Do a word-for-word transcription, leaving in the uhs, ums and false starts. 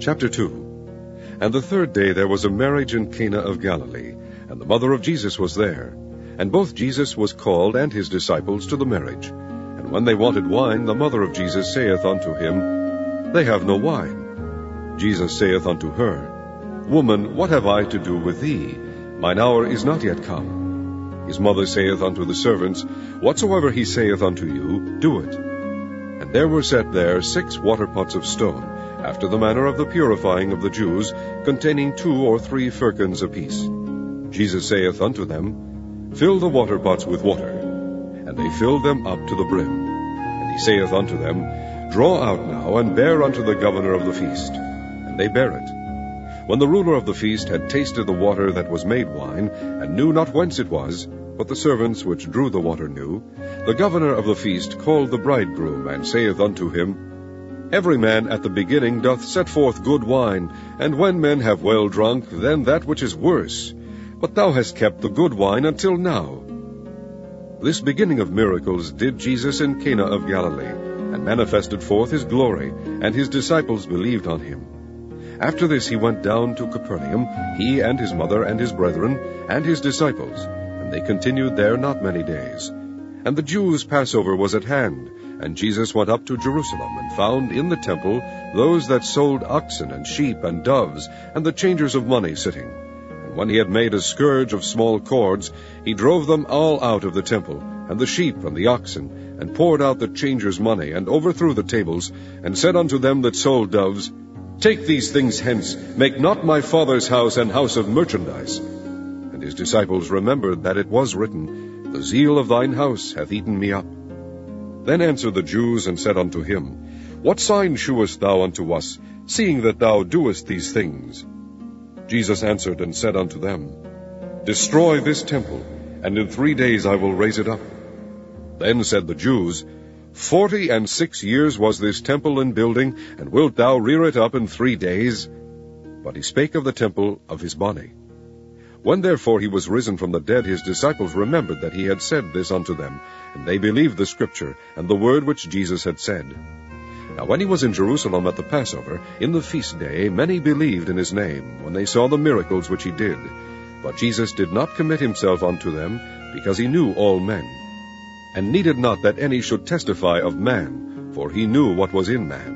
Chapter two. And the third day there was a marriage in Cana of Galilee, and the mother of Jesus was there. And both Jesus was called and his disciples to the marriage. And when they wanted wine, the mother of Jesus saith unto him, They have no wine. Jesus saith unto her, Woman, what have I to do with thee? Mine hour is not yet come. His mother saith unto the servants, Whatsoever he saith unto you, do it. And there were set there six water pots of stone, after the manner of the purifying of the Jews, containing two or three firkins apiece. Jesus saith unto them, Fill the water pots with water. And they filled them up to the brim. And he saith unto them, Draw out now, and bear unto the governor of the feast. And they bare it. When the ruler of the feast had tasted the water that was made wine, and knew not whence it was, but the servants which drew the water knew, the governor of the feast called the bridegroom, and saith unto him, Every man at the beginning doth set forth good wine, and when men have well drunk, then that which is worse. But thou hast kept the good wine until now. This beginning of miracles did Jesus in Cana of Galilee, and manifested forth his glory, and his disciples believed on him. After this he went down to Capernaum, he and his mother and his brethren, and his disciples, and they continued there not many days. And the Jews' Passover was at hand, and Jesus went up to Jerusalem, and found in the temple those that sold oxen and sheep and doves, and the changers of money sitting. And when he had made a scourge of small cords, he drove them all out of the temple, and the sheep and the oxen, and poured out the changers' money, and overthrew the tables, and said unto them that sold doves, Take these things hence, make not my Father's house an house of merchandise. And his disciples remembered that it was written, The zeal of thine house hath eaten me up. Then answered the Jews, and said unto him, What sign shewest thou unto us, seeing that thou doest these things? Jesus answered and said unto them, Destroy this temple, and in three days I will raise it up. Then said the Jews, Forty and six years was this temple in building, and wilt thou rear it up in three days? But he spake of the temple of his body. When therefore he was risen from the dead, his disciples remembered that he had said this unto them, and they believed the scripture, and the word which Jesus had said. Now when he was in Jerusalem at the Passover, in the feast day, many believed in his name, when they saw the miracles which he did. But Jesus did not commit himself unto them, because he knew all men, and needed not that any should testify of man, for he knew what was in man.